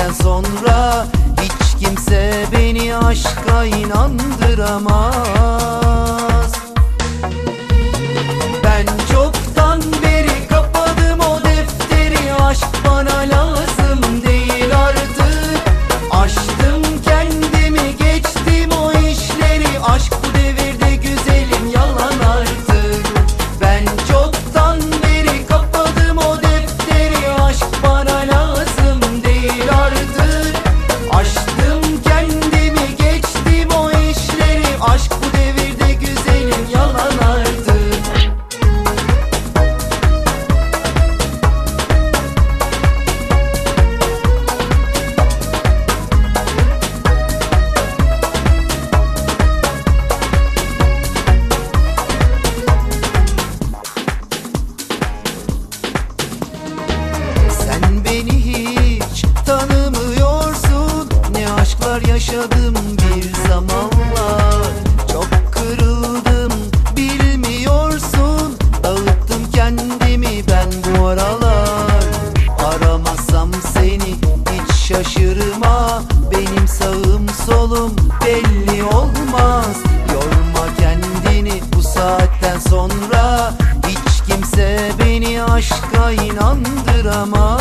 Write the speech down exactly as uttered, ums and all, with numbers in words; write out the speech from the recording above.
saatten sonra hiç kimse beni aşka inandıramaz. Ben çoktan beri kapadım o defteri, aşk bana lazım değil artık. Aştım kendimi, geçtim o işleri, aşk bu devirde güzelim yalan artık. Ben çoktan beri kapadım o defteri, aşk bana lazım değil artık. Aştım kendimi, geçtim o işleri, aşk bu devirde güzelim yalan artık. Sen beni hiç tanımıyorsun, ne aşklar yaşadım bir zamanlar. Çok kırıldım bilmiyorsun, dağıttım kendimi ben bu aralar. Aramazsam seni hiç şaşırma, benim sağım solum belli olmaz. Yorma kendini bu saatten sonra, hiç kimse beni aşka inandıramaz.